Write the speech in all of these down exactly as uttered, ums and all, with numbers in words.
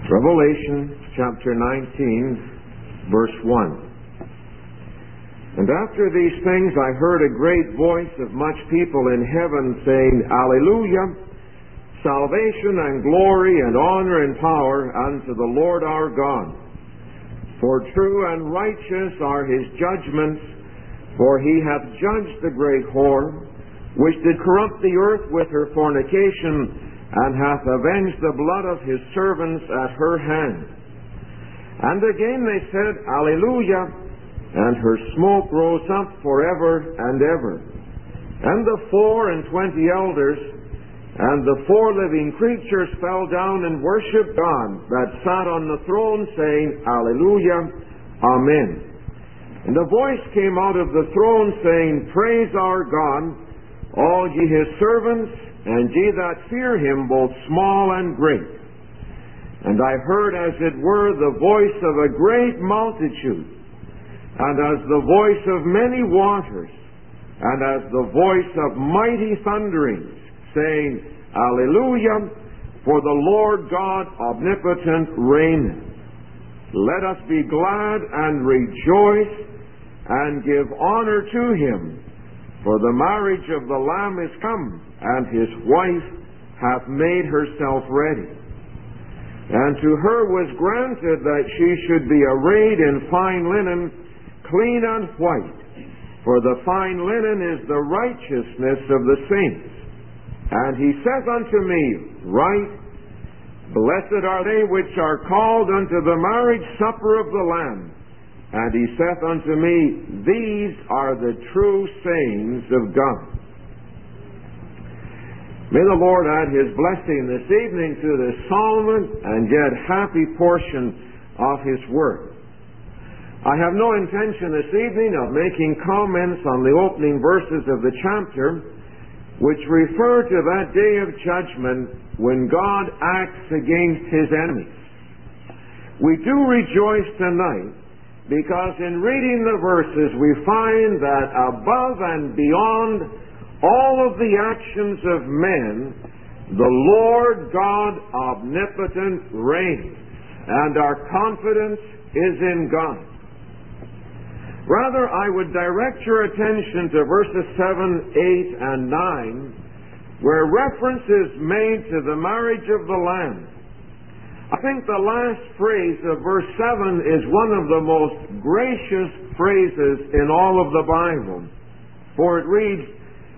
Revelation chapter nineteen, verse one. And after these things I heard a great voice of much people in heaven saying, Alleluia! Salvation and glory and honor and power unto the Lord our God. For true and righteous are his judgments, for he hath judged the great whore, which did corrupt the earth with her fornication, and hath avenged the blood of his servants at her hand. And again they said, Alleluia! And her smoke rose up forever and ever. And the four and twenty elders and the four living creatures fell down and worshipped God that sat on the throne, saying, Alleluia! Amen. And a voice came out of the throne, saying, Praise our God, all ye his servants, and ye that fear him, both small and great. And I heard, as it were, the voice of a great multitude, and as the voice of many waters, and as the voice of mighty thunderings, saying, Alleluia! For the Lord God omnipotent reigneth. Let us be glad and rejoice, and give honor to him. For the marriage of the Lamb is come, and his wife hath made herself ready. And to her was granted that she should be arrayed in fine linen, clean and white. For the fine linen is the righteousness of the saints. And he saith unto me, Write, Blessed are they which are called unto the marriage supper of the Lamb. And he saith unto me, These are the true sayings of God. May the Lord add his blessing this evening to this solemn and yet happy portion of his word. I have no intention this evening of making comments on the opening verses of the chapter, which refer to that day of judgment when God acts against his enemies. We do rejoice tonight, because in reading the verses we find that above and beyond all of the actions of men, the Lord God omnipotent reigns, and our confidence is in God. Rather, I would direct your attention to verses seven, eight, and nine, where reference is made to the marriage of the Lamb. I think the last phrase of verse seven is one of the most gracious phrases in all of the Bible. For it reads,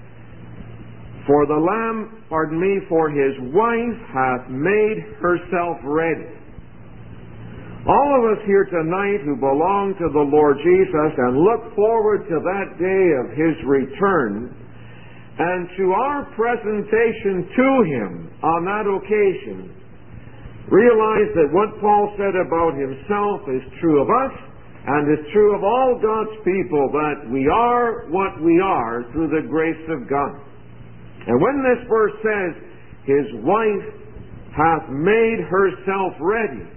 For the Lamb, pardon me, for his wife hath made herself ready. All of us here tonight who belong to the Lord Jesus and look forward to that day of his return and to our presentation to him on that occasion, realize that what Paul said about himself is true of us and is true of all God's people, that we are what we are through the grace of God. And when this verse says, his wife hath made herself ready,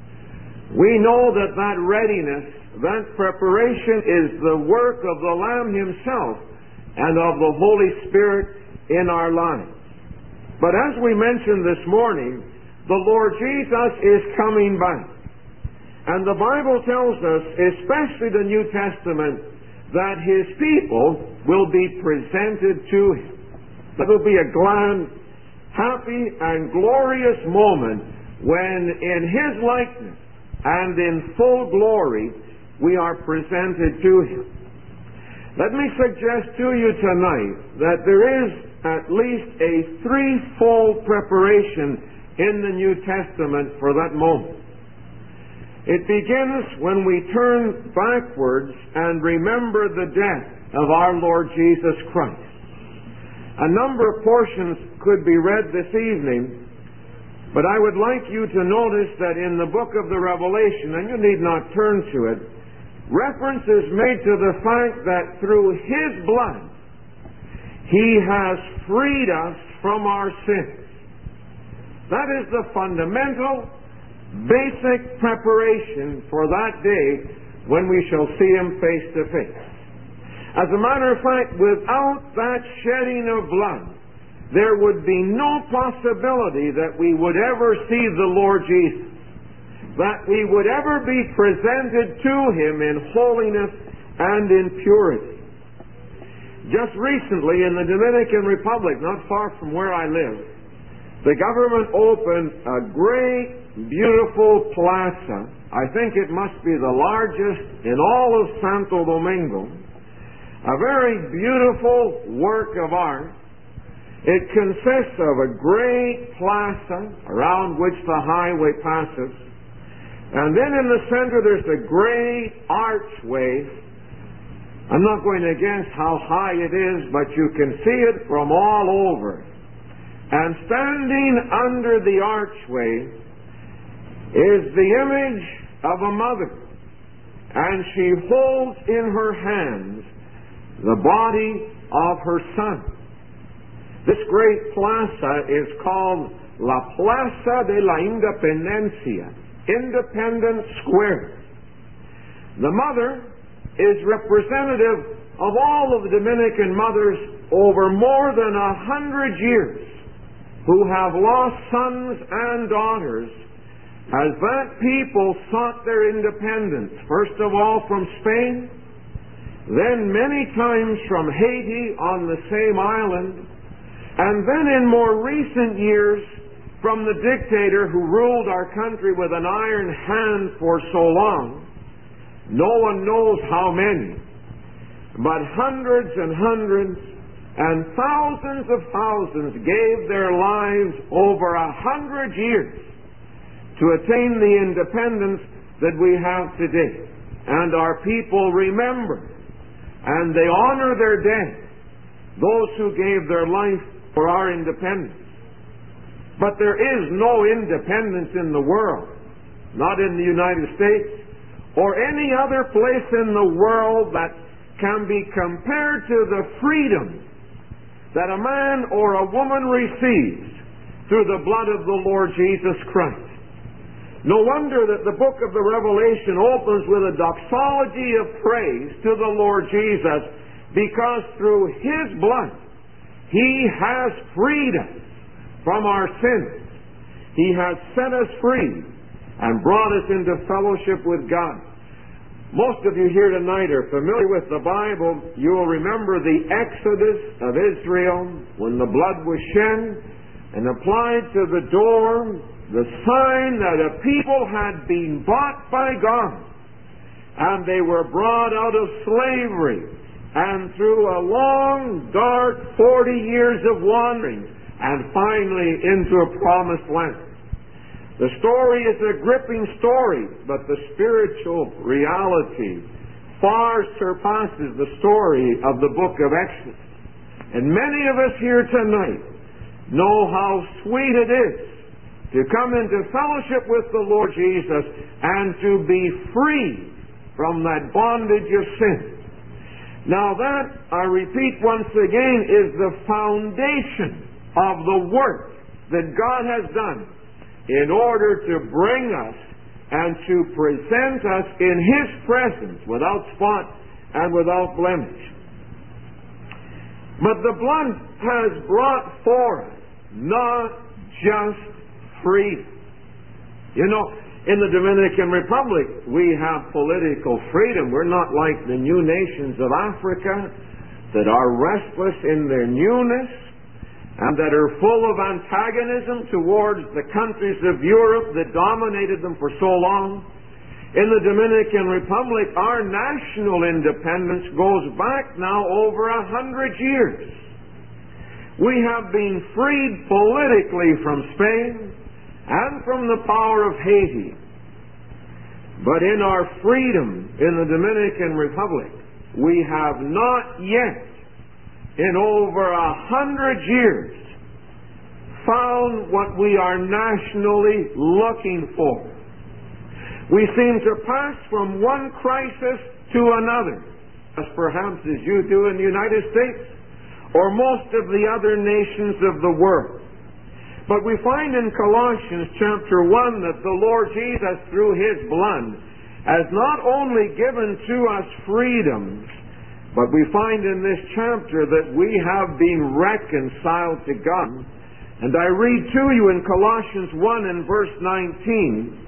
we know that that readiness, that preparation is the work of the Lamb himself and of the Holy Spirit in our lives. But as we mentioned this morning, the Lord Jesus is coming back. And the Bible tells us, especially the New Testament, that his people will be presented to him. That will be a glad, happy, and glorious moment when in his likeness and in full glory we are presented to him. Let me suggest to you tonight that there is at least a threefold preparation in the New Testament for that moment. It begins when we turn backwards and remember the death of our Lord Jesus Christ. A number of portions could be read this evening, but I would like you to notice that in the book of the Revelation, and you need not turn to it, reference is made to the fact that through his blood, he has freed us from our sins. That is the fundamental, basic preparation for that day when we shall see him face to face. As a matter of fact, without that shedding of blood, there would be no possibility that we would ever see the Lord Jesus. that we would ever be presented to Him in holiness and in purity. Just recently in the Dominican Republic, not far from where I live, the government opened a great, beautiful plaza. I think it must be the largest in all of Santo Domingo. A very beautiful work of art. It consists of a great plaza around which the highway passes. And then in the center there's a great archway. I'm not going to guess how high it is, but you can see it from all over. And standing under the archway is the image of a mother. And she holds in her hands the body of her son. This great plaza is called La Plaza de la Independencia, Independence Square. The mother is representative of all of the Dominican mothers over more than a hundred years who have lost sons and daughters as that people sought their independence, first of all from Spain, then many times from Haiti on the same island, and then in more recent years from the dictator who ruled our country with an iron hand for so long. No one knows how many, but hundreds and hundreds and thousands of thousands gave their lives over a hundred years to attain the independence that we have today. And our people remember and they honor their dead, those who gave their life for our independence. But there is no independence in the world, not in the United States or any other place in the world that can be compared to the freedom that a man or a woman receives through the blood of the Lord Jesus Christ. No wonder that the book of the Revelation opens with a doxology of praise to the Lord Jesus, because through His blood He has freed us from our sins. He has set us free and brought us into fellowship with God. Most of you here tonight are familiar with the Bible. You will remember the Exodus of Israel when the blood was shed and applied to the door, the sign that a people had been bought by God, and they were brought out of slavery and through a long, dark forty years of wandering and finally into a promised land. The story is a gripping story, but the spiritual reality far surpasses the story of the book of Exodus. And many of us here tonight know how sweet it is to come into fellowship with the Lord Jesus and to be free from that bondage of sin. Now that, I repeat once again, is the foundation of the work that God has done in order to bring us and to present us in His presence without spot and without blemish. But the blood has brought forth not just freedom. You know, in the Dominican Republic, we have political freedom. We're not like the new nations of Africa that are restless in their newness and that are full of antagonism towards the countries of Europe that dominated them for so long. In the Dominican Republic, our national independence goes back now over a hundred years. We have been freed politically from Spain and from the power of Haiti. But in our freedom in the Dominican Republic, we have not yet, in over a hundred years, found what we are nationally looking for. We seem to pass from one crisis to another, as perhaps as you do in the United States or most of the other nations of the world. But we find in Colossians chapter one that the Lord Jesus, through His blood, has not only given to us freedoms, but we find in this chapter that we have been reconciled to God. And I read to you in Colossians one and verse nineteen,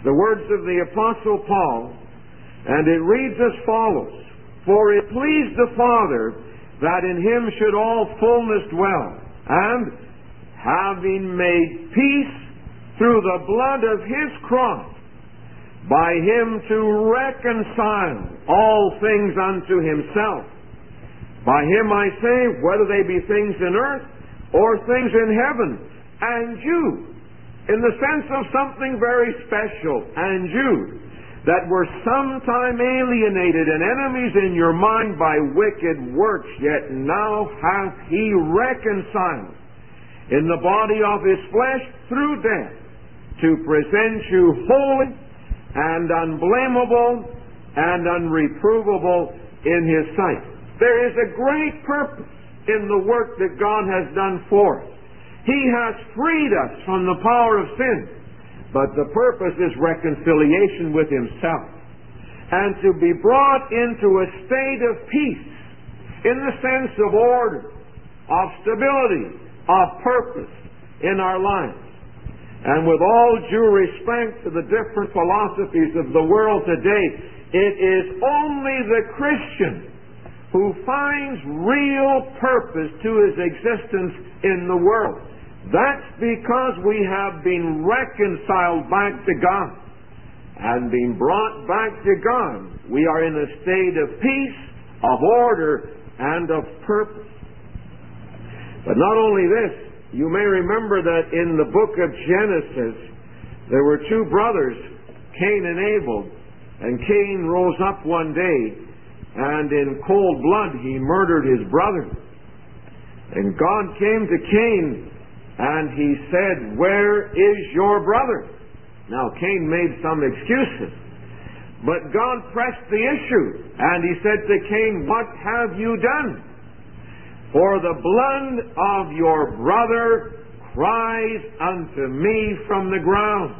the words of the Apostle Paul, and it reads as follows: "For it pleased the Father that in him should all fullness dwell, and having made peace through the blood of his cross, by him to reconcile all things unto himself. By him, I say, whether they be things in earth or things in heaven, and you," in the sense of something very special, "and you, that were sometime alienated and enemies in your mind by wicked works, yet now hath he reconciled in the body of his flesh through death, to present you holy and unblameable and unreprovable in his sight." There is a great purpose in the work that God has done for us. He has freed us from the power of sin, but the purpose is reconciliation with himself, and to be brought into a state of peace, in the sense of order, of stability, of purpose in our lives. And with all due respect to the different philosophies of the world today, it is only the Christian who finds real purpose to his existence in the world. That's because we have been reconciled back to God. And being brought back to God, we are in a state of peace, of order, and of purpose. But not only this, you may remember that in the book of Genesis, there were two brothers, Cain and Abel. And Cain rose up one day, and in cold blood he murdered his brother. And God came to Cain, and he said, "Where is your brother?" Now Cain made some excuses, but God pressed the issue, and he said to Cain, "What have you done? For the blood of your brother cries unto me from the ground."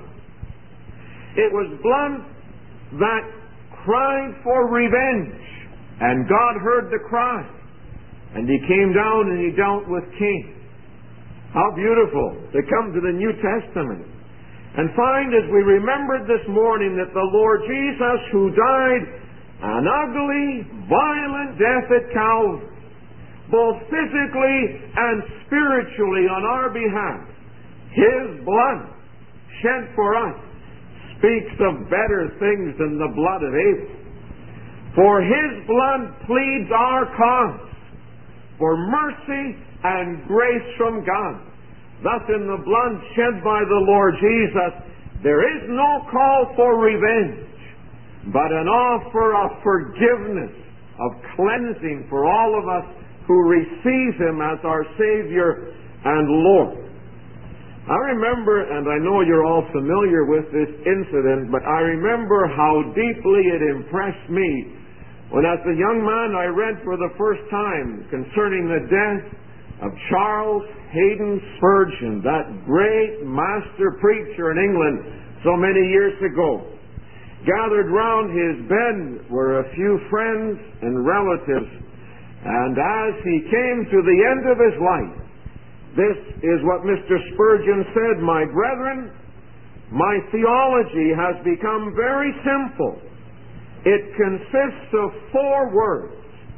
It was blood that cried for revenge, and God heard the cry, and he came down and he dealt with Cain. How beautiful to come to the New Testament and find, as we remembered this morning, that the Lord Jesus, who died an ugly, violent death at Calvary, both physically and spiritually on our behalf, his blood shed for us speaks of better things than the blood of Abel. For his blood pleads our cause for mercy and grace from God. Thus, in the blood shed by the Lord Jesus, there is no call for revenge, but an offer of forgiveness, of cleansing for all of us who receive him as our Savior and Lord. I remember, and I know you're all familiar with this incident, but I remember how deeply it impressed me when, as a young man, I read for the first time concerning the death of Charles Haddon Spurgeon, that great master preacher in England so many years ago. Gathered round his bed were a few friends and relatives, and as he came to the end of his life, this is what Mister Spurgeon said: "My brethren, my theology has become very simple. It consists of four words: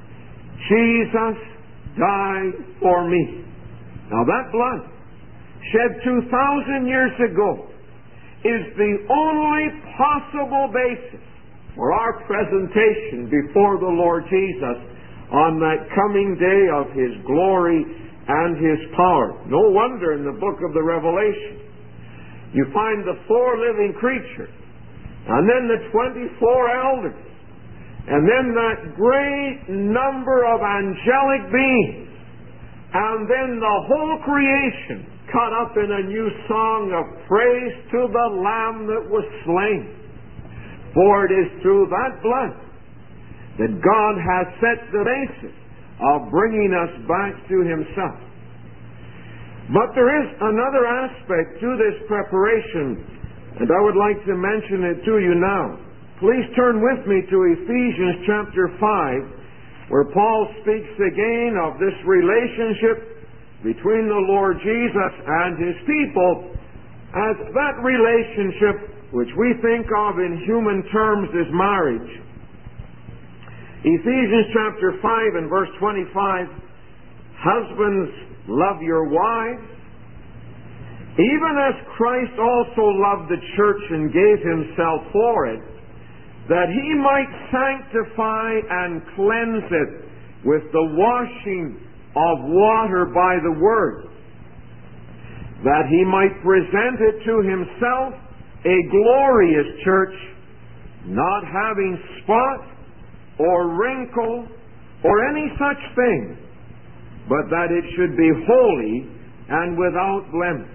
Jesus died for me." Now that blood, shed two thousand years ago, is the only possible basis for our presentation before the Lord Jesus on that coming day of his glory and his power. No wonder in the book of the Revelation you find the four living creatures, and then the twenty-four elders, and then that great number of angelic beings, and then the whole creation caught up in a new song of praise to the Lamb that was slain. For it is through that blood that God has set the basis of bringing us back to himself. But there is another aspect to this preparation, and I would like to mention it to you now. Please turn with me to Ephesians chapter five, where Paul speaks again of this relationship between the Lord Jesus and his people, as that relationship which we think of in human terms as marriage. Ephesians chapter five and verse twenty-five, husbands, love your wives, even as Christ also loved the church and gave himself for it, that he might sanctify and cleanse it with the washing of water by the word, that he might present it to himself a glorious church, not having spot or wrinkle or any such thing, but that it should be holy and without blemish.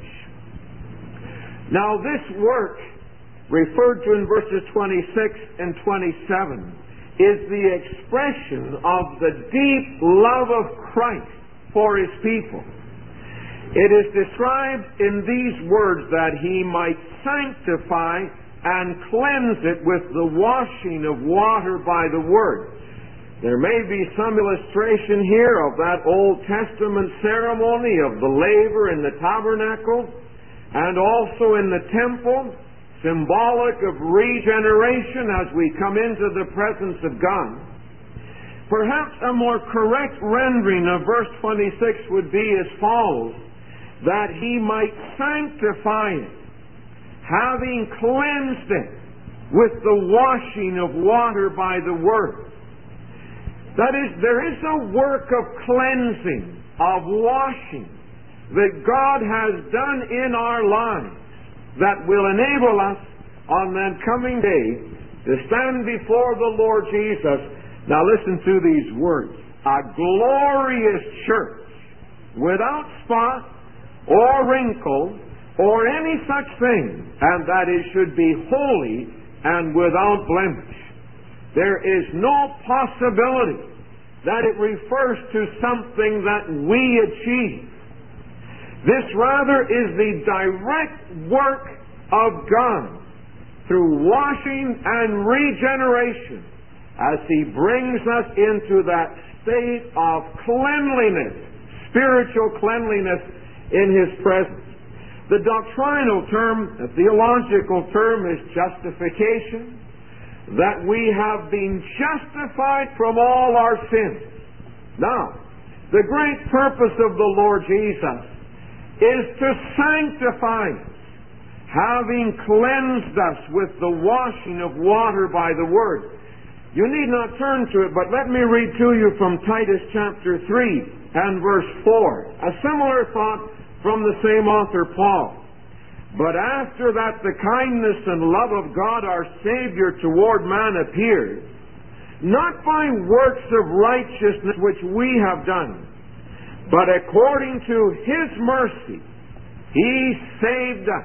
Now this work, referred to in verses twenty-six and twenty-seven, is the expression of the deep love of Christ for his people. It is described in these words that he might sanctify and cleanse it with the washing of water by the word. There may be some illustration here of that Old Testament ceremony of the laver in the tabernacle and also in the temple, symbolic of regeneration as we come into the presence of God. Perhaps a more correct rendering of verse twenty-six would be as follows, that he might sanctify it, having cleansed it with the washing of water by the word. That is, there is a work of cleansing, of washing, that God has done in our lives that will enable us on that coming day to stand before the Lord Jesus. Now listen to these words. A glorious church, without spot or wrinkle or any such thing, and that it should be holy and without blemish. There is no possibility that it refers to something that we achieve. This rather is the direct work of God through washing and regeneration as he brings us into that state of cleanliness, spiritual cleanliness in his presence. The doctrinal term, the theological term is justification, that we have been justified from all our sins. Now, the great purpose of the Lord Jesus is to sanctify us, having cleansed us with the washing of water by the word. You need not turn to it, but let me read to you from Titus chapter three and verse four. A similar thought from the same author, Paul. But after that the kindness and love of God our Savior toward man appeared, not by works of righteousness which we have done, but according to his mercy, he saved us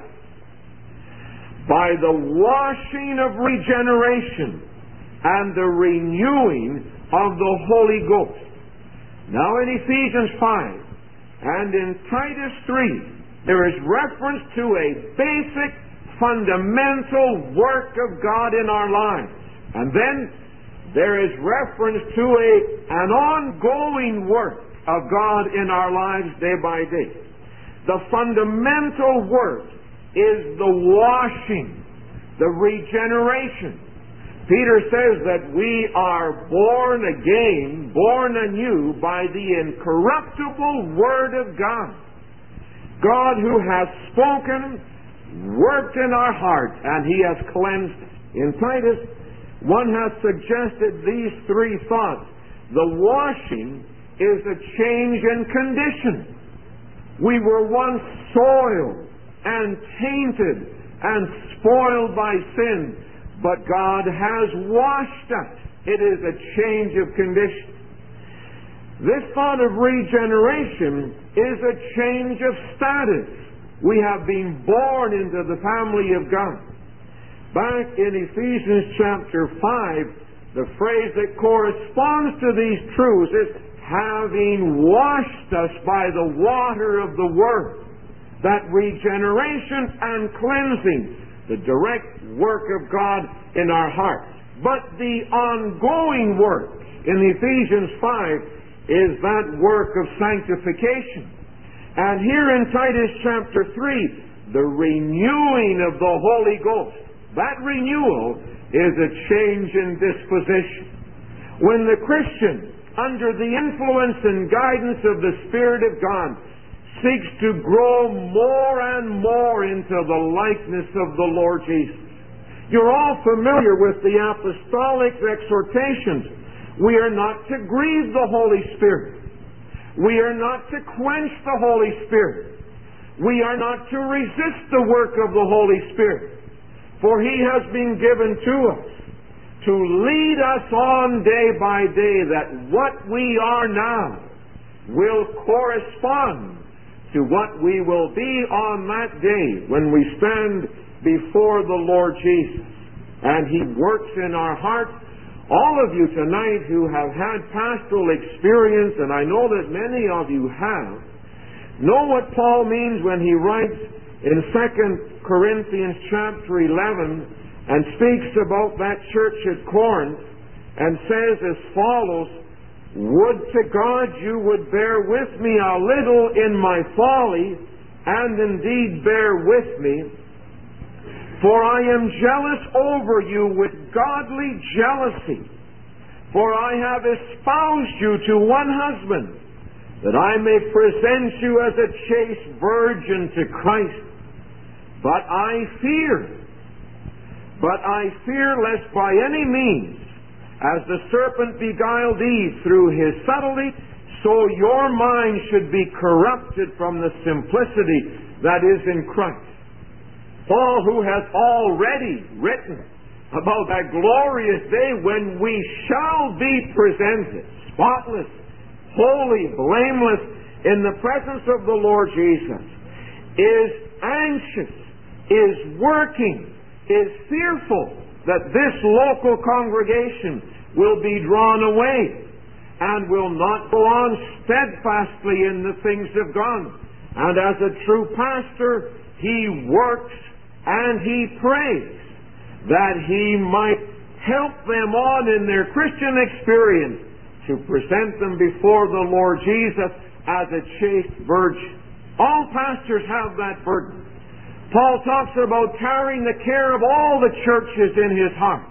by the washing of regeneration and the renewing of the Holy Ghost. Now in Ephesians five and in Titus three, there is reference to a basic, fundamental work of God in our lives. And then there is reference to a, an ongoing work of God in our lives day by day. The fundamental work is the washing, the regeneration. Peter says that we are born again, born anew by the incorruptible Word of God. God who has spoken, worked in our hearts, and he has cleansed us. In Titus, one has suggested these three thoughts. The washing is a change in condition. We were once soiled and tainted and spoiled by sin, but God has washed us. It is a change of condition. This thought of regeneration is a change of status. We have been born into the family of God. Back in Ephesians chapter five, the phrase that corresponds to these truths is having washed us by the water of the Word. That regeneration and cleansing, the direct work of God in our hearts. But the ongoing work in Ephesians five is that work of sanctification. And here in Titus chapter three, the renewing of the Holy Ghost, That renewal is a change in disposition. When the Christian, under the influence and guidance of the Spirit of God, seeks to grow more and more into the likeness of the Lord Jesus. You're all familiar with the apostolic exhortations. We are not to grieve the Holy Spirit. We are not to quench the Holy Spirit. We are not to resist the work of the Holy Spirit. For He has been given to us to lead us on day by day, that what we are now will correspond to what we will be on that day when we stand before the Lord Jesus. And He works in our hearts. All of you tonight who have had pastoral experience, and I know that many of you have, know what Paul means when he writes in Second Corinthians chapter eleven and speaks about that church at Corinth and says as follows, "Would to God you would bear with me a little in my folly, and indeed bear with me. For I am jealous over you with godly jealousy. For I have espoused you to one husband, that I may present you as a chaste virgin to Christ. But I fear, but I fear lest by any means, as the serpent beguiled Eve through his subtlety, so your mind should be corrupted from the simplicity that is in Christ." Paul, who has already written about that glorious day when we shall be presented, spotless, holy, blameless, in the presence of the Lord Jesus, is anxious, is working, is fearful that this local congregation will be drawn away and will not go on steadfastly in the things of God. And as a true pastor, he works and he prays that he might help them on in their Christian experience to present them before the Lord Jesus as a chaste virgin. All pastors have that burden. Paul talks about carrying the care of all the churches in his heart.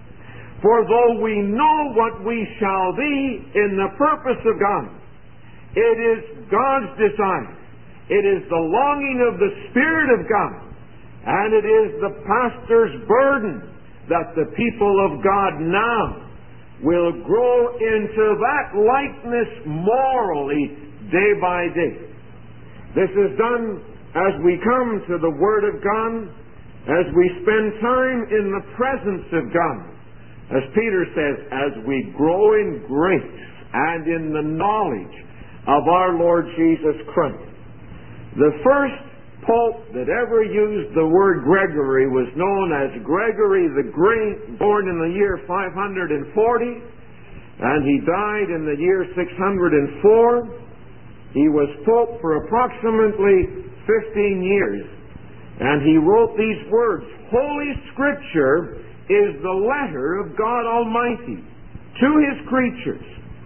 For though we know what we shall be in the purpose of God, it is God's desire, it is the longing of the Spirit of God, and it is the pastor's burden that the people of God now will grow into that likeness morally day by day. This is done as we come to the Word of God, as we spend time in the presence of God. As Peter says, as we grow in grace and in the knowledge of our Lord Jesus Christ. The first Pope that ever used the word Gregory was known as Gregory the Great, born in the year five hundred forty, and he died in the year six hundred four. He was Pope for approximately fifteen years, and he wrote these words: "Holy Scripture is the letter of God Almighty to His creatures.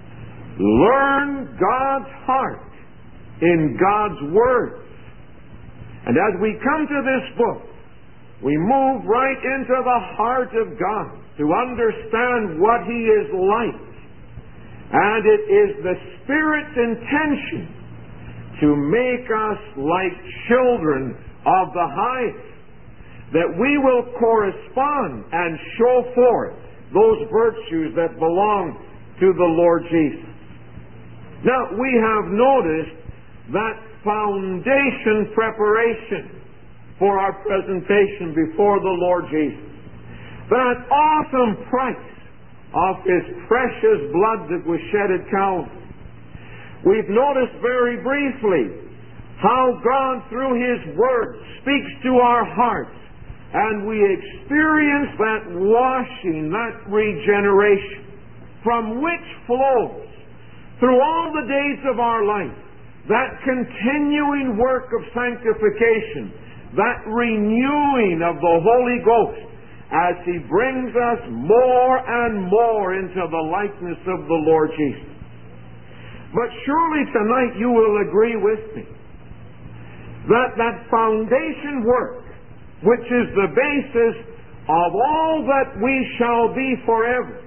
Learn God's heart in God's Word." And as we come to this book, we move right into the heart of God to understand what He is like. And it is the Spirit's intention to make us like children of the highest, that we will correspond and show forth those virtues that belong to the Lord Jesus. Now, we have noticed that foundation preparation for our presentation before the Lord Jesus. That awesome price of His precious blood that was shed at Calvary. We've noticed very briefly how God, through His Word, speaks to our hearts, and we experience that washing, that regeneration, from which flows, through all the days of our life, that continuing work of sanctification, that renewing of the Holy Ghost, as He brings us more and more into the likeness of the Lord Jesus. But surely tonight you will agree with me that that foundation work, which is the basis of all that we shall be forever.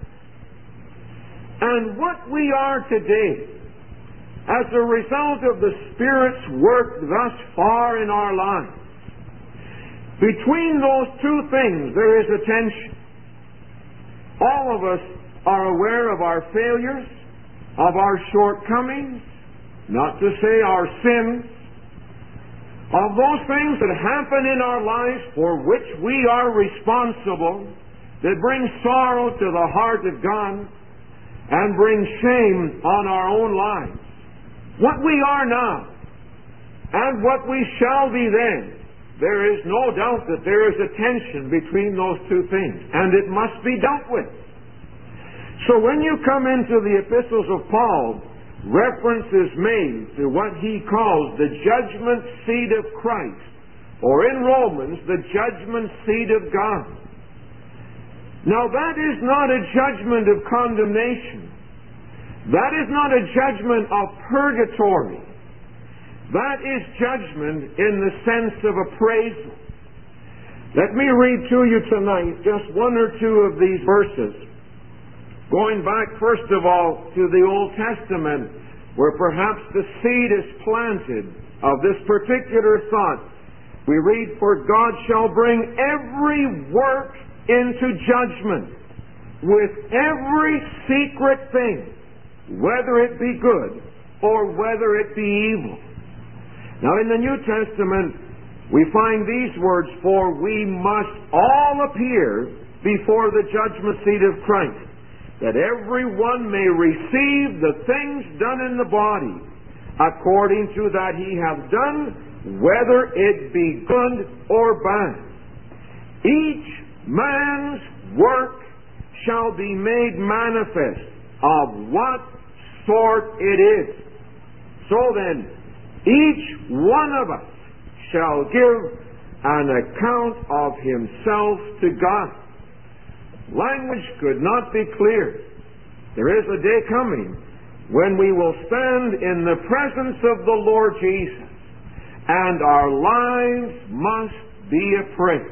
And what we are today, as a result of the Spirit's work thus far in our lives, between those two things there is a tension. All of us are aware of our failures, of our shortcomings, not to say our sins, of those things that happen in our lives for which we are responsible, that bring sorrow to the heart of God and bring shame on our own lives. What we are now and what we shall be then, there is no doubt that there is a tension between those two things, and it must be dealt with. So when you come into the epistles of Paul, reference is made to what he calls the judgment seat of Christ, or in Romans, the judgment seat of God. Now that is not a judgment of condemnation. That is not a judgment of purgatory. That is judgment in the sense of appraisal. Let me read to you tonight just one or two of these verses, going back first of all to the Old Testament, where perhaps the seed is planted of this particular thought. We read, "For God shall bring every work into judgment with every secret thing, whether it be good or whether it be evil." Now in the New Testament, we find these words, "For we must all appear before the judgment seat of Christ, that every one may receive the things done in the body, according to that he hath done, whether it be good or bad. Each man's work shall be made manifest, of what sort it is. So then, each one of us shall give an account of himself to God." Language could not be clear. There is a day coming when we will stand in the presence of the Lord Jesus, and our lives must be appraised.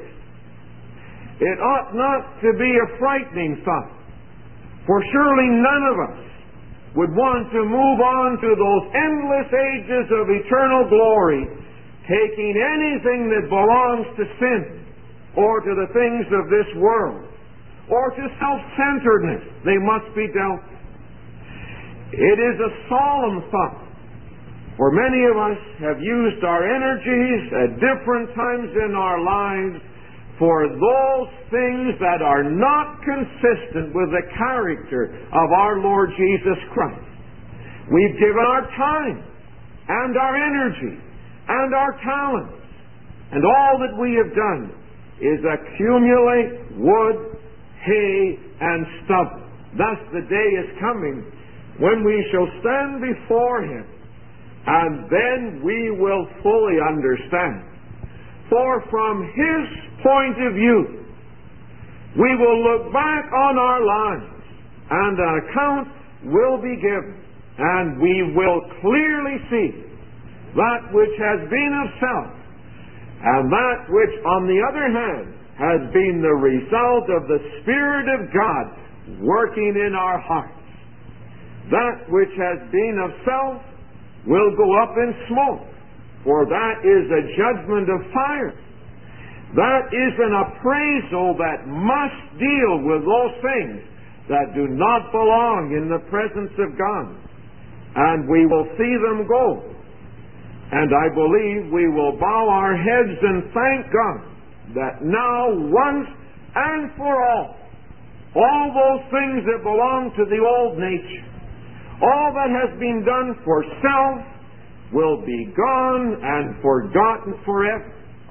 It ought not to be a frightening thought, for surely none of us would want to move on to those endless ages of eternal glory, taking anything that belongs to sin, or to the things of this world, or to self-centeredness. They must be dealt with. It is a solemn thought, for many of us have used our energies at different times in our lives for those things that are not consistent with the character of our Lord Jesus Christ. We've given our time and our energy and our talents, and all that we have done is accumulate wood, hay, and stubble. Thus the day is coming when we shall stand before Him, and then we will fully understand. For from His point of view, we will look back on our lives, and an account will be given, and we will clearly see that which has been of self, and that which, on the other hand, has been the result of the Spirit of God working in our hearts. That which has been of self will go up in smoke, for that is a judgment of fire. That is an appraisal that must deal with those things that do not belong in the presence of God. And we will see them go. And I believe we will bow our heads and thank God that now, once and for all, all those things that belong to the old nature, all that has been done for self, will be gone and forgotten forever.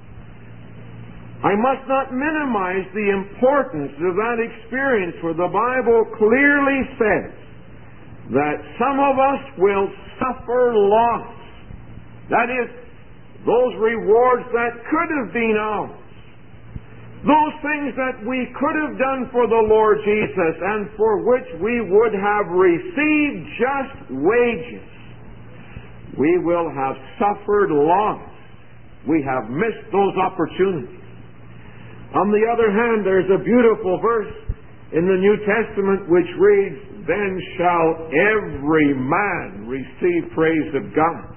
I must not minimize the importance of that experience, for the Bible clearly says that some of us will suffer loss. That is, those rewards that could have been ours. Those things that we could have done for the Lord Jesus and for which we would have received just wages. We will have suffered loss. We have missed those opportunities. On the other hand, there's a beautiful verse in the New Testament which reads, "Then shall every man receive praise of God."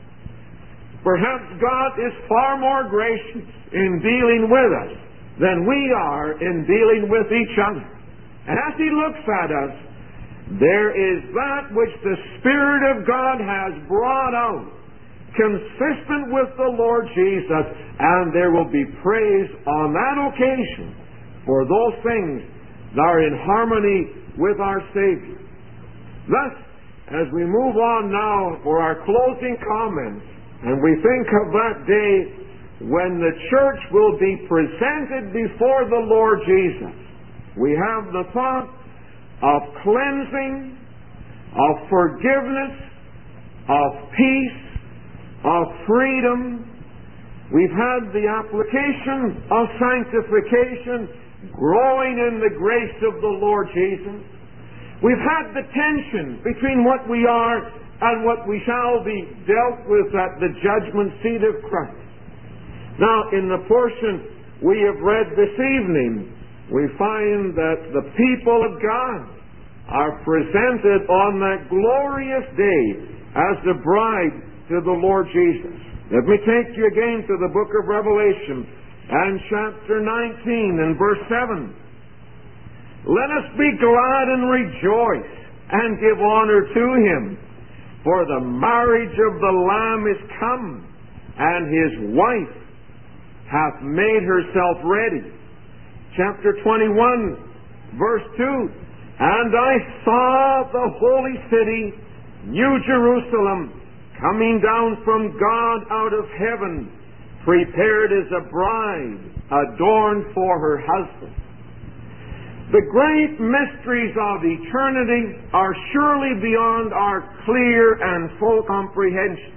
Perhaps God is far more gracious in dealing with us than we are in dealing with each other. And as He looks at us, there is that which the Spirit of God has brought out, consistent with the Lord Jesus, and there will be praise on that occasion for those things that are in harmony with our Savior. Thus, as we move on now for our closing comments, and we think of that day when the church will be presented before the Lord Jesus, we have the thought of cleansing, of forgiveness, of peace, of freedom. We've had the application of sanctification, growing in the grace of the Lord Jesus. We've had the tension between what we are and what we shall be dealt with at the judgment seat of Christ. Now, in the portion we have read this evening, we find that the people of God are presented on that glorious day as the bride to the Lord Jesus. Let me take you again to the book of Revelation and chapter nineteen and verse seven. "Let us be glad and rejoice and give honor to Him, for the marriage of the Lamb is come, and His wife hath made herself ready." Chapter twenty-one, verse two. "And I saw the holy city, New Jerusalem, coming down from God out of heaven, prepared as a bride, adorned for her husband." The great mysteries of eternity are surely beyond our clear and full comprehension.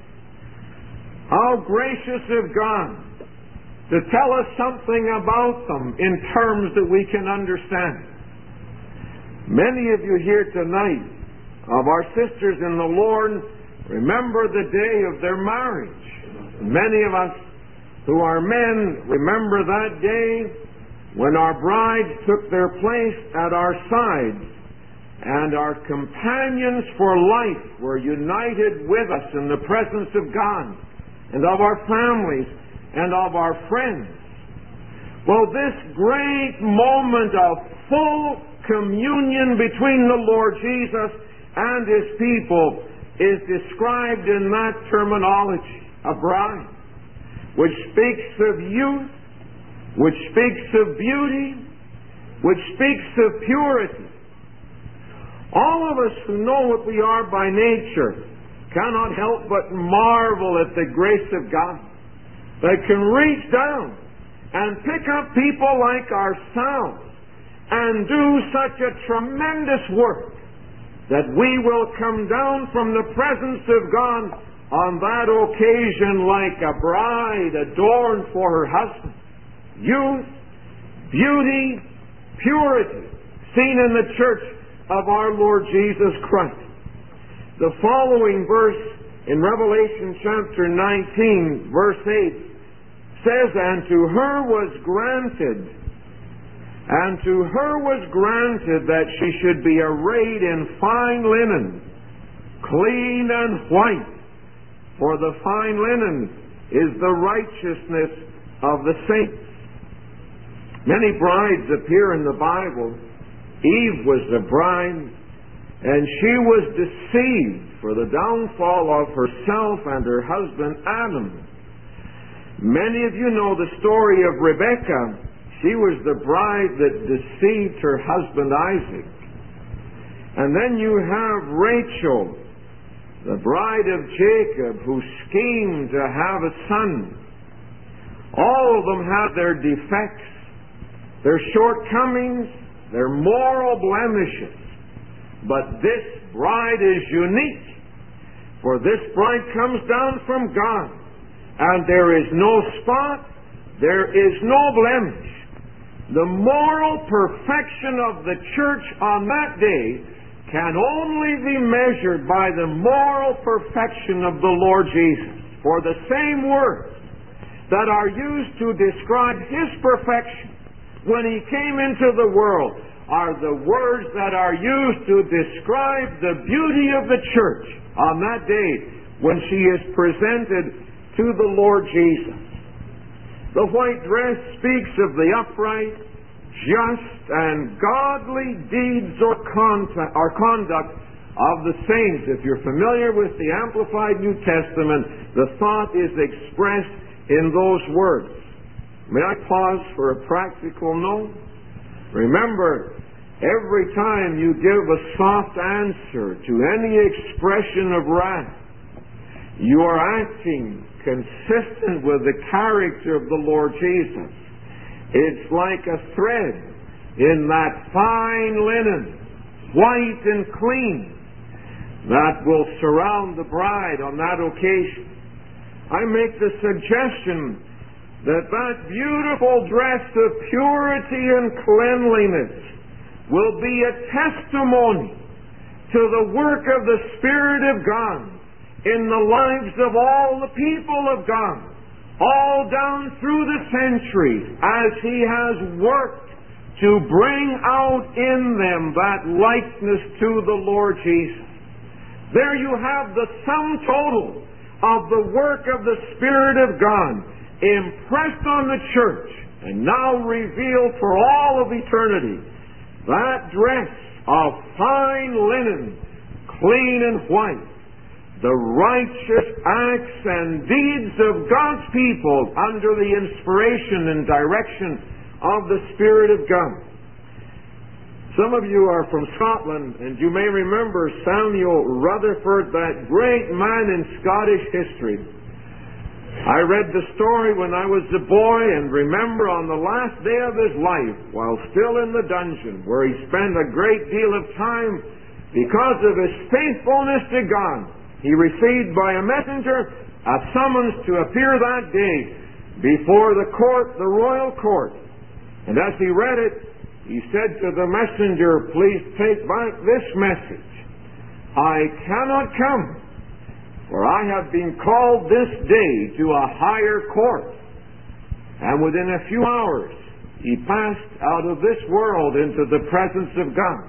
How gracious of God to tell us something about them in terms that we can understand. Many of you here tonight, of our sisters in the Lord, remember the day of their marriage. Many of us who are men remember that day when our brides took their place at our sides and our companions for life were united with us in the presence of God and of our families and of our friends. Well, this great moment of full communion between the Lord Jesus and His people is described in that terminology, a bride, which speaks of youth, which speaks of beauty, which speaks of purity. All of us who know what we are by nature cannot help but marvel at the grace of God that can reach down and pick up people like ourselves and do such a tremendous work that we will come down from the presence of God on that occasion like a bride adorned for her husband. Youth, beauty, purity, seen in the church of our Lord Jesus Christ. The following verse in Revelation chapter nineteen, verse eight, says, "And to her was granted, and to her was granted that she should be arrayed in fine linen, clean and white, for the fine linen is the righteousness of the saints." Many brides appear in the Bible. Eve was the bride, and she was deceived for the downfall of herself and her husband Adam. Many of you know the story of Rebekah. She was the bride that deceived her husband Isaac. And then you have Rachel, the bride of Jacob, who schemed to have a son. All of them have their defects, their shortcomings, their moral blemishes. But this bride is unique, for this bride comes down from God, and there is no spot, there is no blemish. The moral perfection of the church on that day can only be measured by the moral perfection of the Lord Jesus. For the same words that are used to describe His perfection when he came into the world are the words that are used to describe the beauty of the church on that day when she is presented to the Lord Jesus. The white dress speaks of the upright, just, and godly deeds or, contact, or conduct of the saints. If you're familiar with the Amplified New Testament, the thought is expressed in those words. May I pause for a practical note? Remember, every time you give a soft answer to any expression of wrath, you are acting consistent with the character of the Lord Jesus. It's like a thread in that fine linen, white and clean, that will surround the bride on that occasion. I make the suggestion that that beautiful dress of purity and cleanliness will be a testimony to the work of the Spirit of God in the lives of all the people of God, all down through the centuries, as He has worked to bring out in them that likeness to the Lord Jesus. There you have the sum total of the work of the Spirit of God impressed on the church and now revealed for all of eternity. That dress of fine linen, clean and white, the righteous acts and deeds of God's people under the inspiration and direction of the Spirit of God. Some of you are from Scotland, and you may remember Samuel Rutherford, that great man in Scottish history. I read the story when I was a boy, and remember on the last day of his life, while still in the dungeon, where he spent a great deal of time because of his faithfulness to God, he received by a messenger a summons to appear that day before the court, the royal court. And as he read it, he said to the messenger, "Please take back this message. I cannot come, for I have been called this day to a higher court." And within a few hours, he passed out of this world into the presence of God.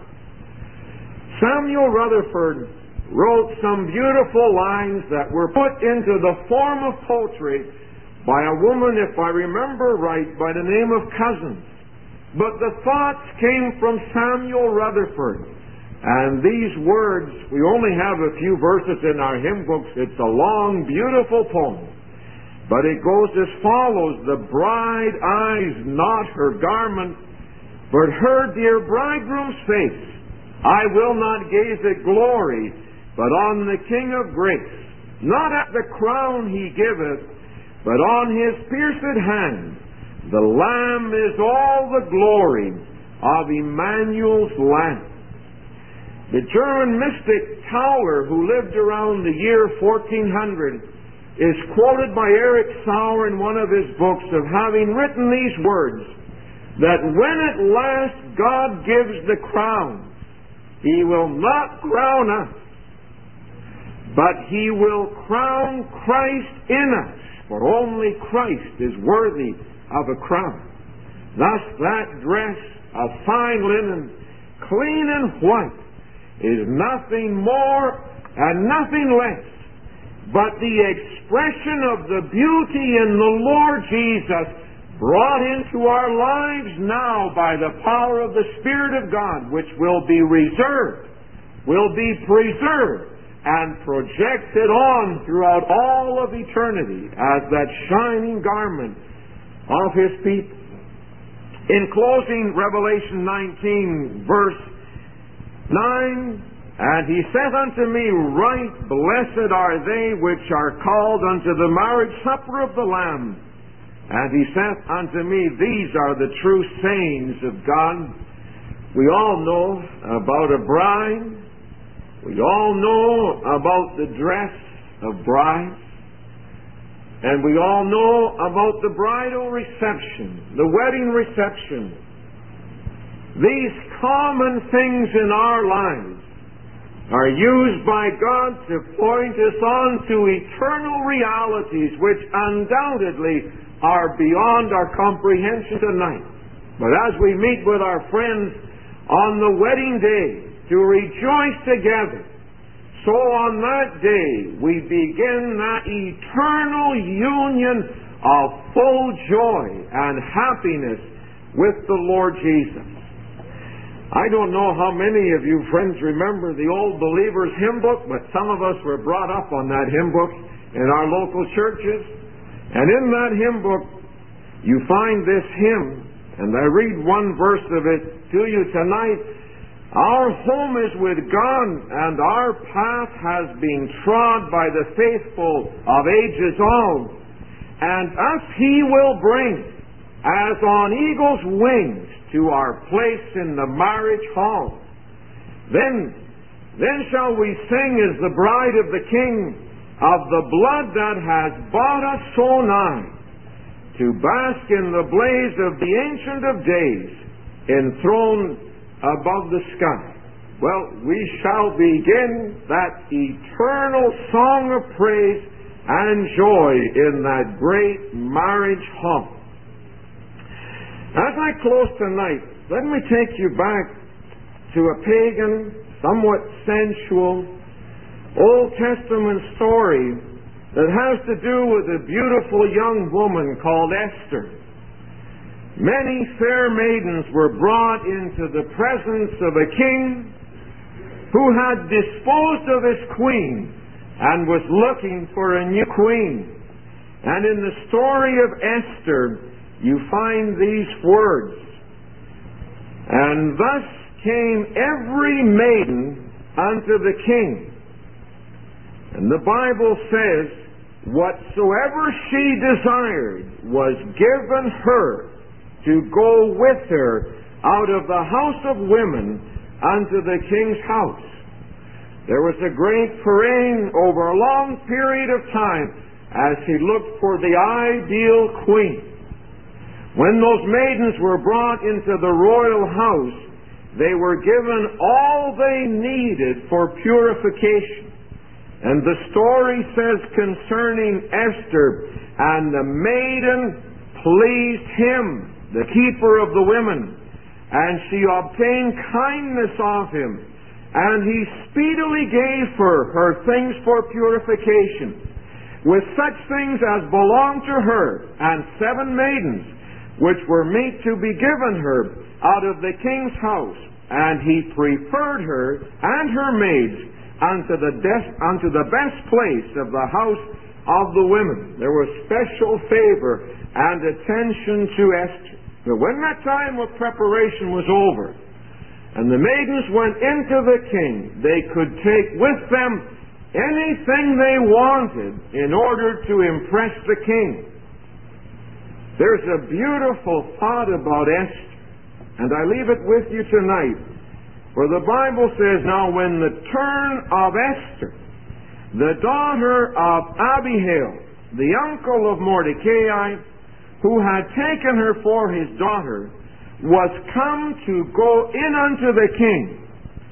Samuel Rutherford wrote some beautiful lines that were put into the form of poetry by a woman, if I remember right, by the name of Cousins. But the thoughts came from Samuel Rutherford. And these words, we only have a few verses in our hymn books. It's a long, beautiful poem. But it goes as follows: "The bride eyes not her garment, but her dear bridegroom's face. I will not gaze at glory, but on the King of grace. Not at the crown he giveth, but on his pierced hand. The Lamb is all the glory of Emmanuel's Lamb." The German mystic Tauler, who lived around the year fourteen hundred, is quoted by Eric Sauer in one of his books of having written these words, that when at last God gives the crown, He will not crown us, but He will crown Christ in us, for only Christ is worthy of a crown. Thus that dress of fine linen, clean and white, is nothing more and nothing less but the expression of the beauty in the Lord Jesus brought into our lives now by the power of the Spirit of God, which will be reserved, will be preserved, and projected on throughout all of eternity as that shining garment of His people. In closing, Revelation nineteen, verse nine, "And He saith unto me, Right blessed are they which are called unto the marriage supper of the Lamb. And He saith unto me, These are the true sayings of God." We all know about a bride. We all know about the dress of brides. And we all know about the bridal reception, the wedding reception. These common things in our lives are used by God to point us on to eternal realities which undoubtedly are beyond our comprehension tonight. But as we meet with our friends on the wedding day to rejoice together, so on that day we begin that eternal union of full joy and happiness with the Lord Jesus. I don't know how many of you friends remember the Old Believers hymn book, but some of us were brought up on that hymn book in our local churches. And in that hymn book, you find this hymn, and I read one verse of it to you tonight. Our home is with God, and our path has been trod by the faithful of ages old. And us He will bring, as on eagle's wings, to our place in the marriage hall. Then, then shall we sing as the bride of the King, of the blood that has bought us so nigh, to bask in the blaze of the Ancient of Days, enthroned above the sky. Well, we shall begin that eternal song of praise and joy in that great marriage hall. As I close tonight, let me take you back to a pagan, somewhat sensual, Old Testament story that has to do with a beautiful young woman called Esther. Many fair maidens were brought into the presence of a king who had disposed of his queen and was looking for a new queen. And in the story of Esther, you find these words, "And thus came every maiden unto the king." And the Bible says, whatsoever she desired was given her to go with her out of the house of women unto the king's house. There was a great parade over a long period of time as he looked for the ideal queen. When those maidens were brought into the royal house, they were given all they needed for purification. And the story says concerning Esther, and the maiden pleased him, the keeper of the women, and she obtained kindness of him, and he speedily gave her her things for purification, with such things as belonged to her, and seven maidens, which were meet to be given her out of the king's house. And he preferred her and her maids unto the, des- unto the best place of the house of the women. There was special favor and attention to Esther. But when that time of preparation was over, and the maidens went into the king, they could take with them anything they wanted in order to impress the king. There's a beautiful thought about Esther, and I leave it with you tonight. For the Bible says, now when the turn of Esther, the daughter of Abihail, the uncle of Mordecai, who had taken her for his daughter, was come to go in unto the king,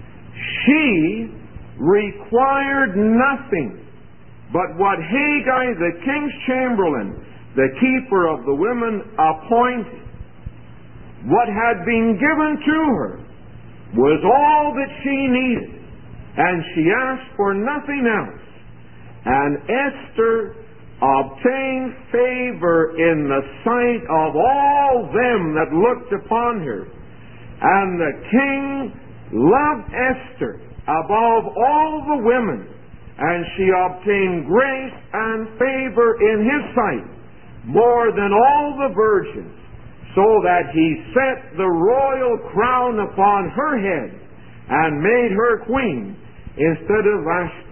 she required nothing but what Haggai, the king's chamberlain, the keeper of the women, appointed. What had been given to her was all that she needed, and she asked for nothing else. And Esther obtained favor in the sight of all them that looked upon her. And the king loved Esther above all the women, and she obtained grace and favor in his sight more than all the virgins, so that he set the royal crown upon her head and made her queen instead of Vashti.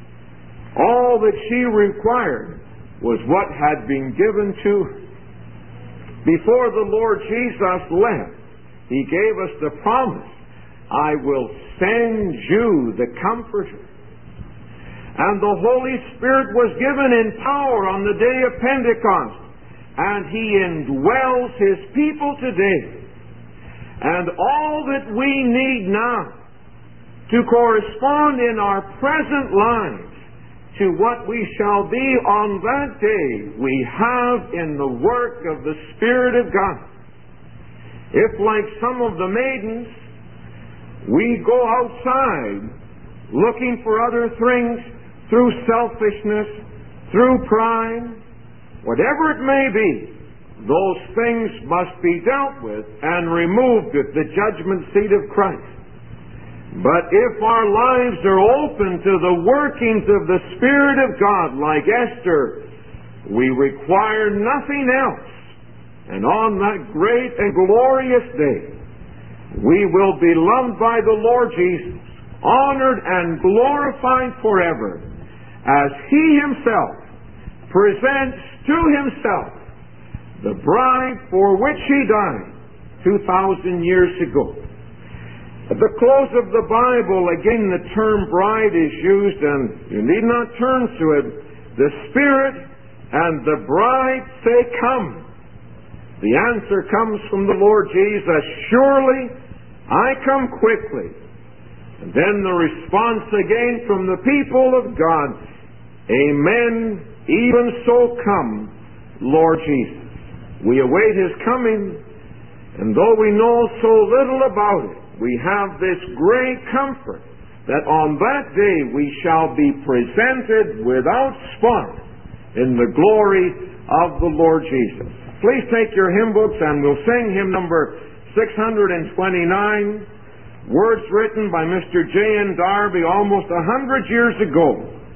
All that she required was what had been given to her. Before the Lord Jesus left, he gave us the promise, I will send you the Comforter. And the Holy Spirit was given in power on the day of Pentecost, and he indwells his people today. And all that we need now to correspond in our present lives to what we shall be on that day, we have in the work of the Spirit of God. If, like some of the maidens, we go outside looking for other things through selfishness, through pride, whatever it may be, those things must be dealt with and removed at the judgment seat of Christ. But if our lives are open to the workings of the Spirit of God, like Esther, we require nothing else. And on that great and glorious day, we will be loved by the Lord Jesus, honored and glorified forever, as He Himself presents to Himself the bride for which He died two thousand years ago. At the close of the Bible, again the term bride is used, and you need not turn to it. The Spirit and the bride say, "Come." The answer comes from the Lord Jesus, "Surely I come quickly." And then the response again from the people of God, "Amen, even so come, Lord Jesus." We await His coming, and though we know so little about it, we have this great comfort that on that day we shall be presented without spot in the glory of the Lord Jesus. Please take your hymn books and we'll sing hymn number six hundred twenty-nine, words written by Mister J N Darby almost a hundred years ago.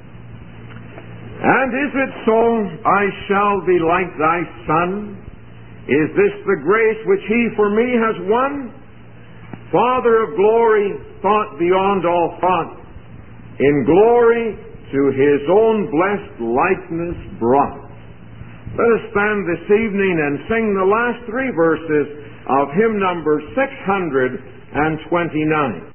And is it so, I shall be like thy Son? Is this the grace which He for me has won? Father of glory, thought beyond all thought, in glory to His own blessed likeness brought. Let us stand this evening and sing the last three verses of hymn number six hundred twenty-nine.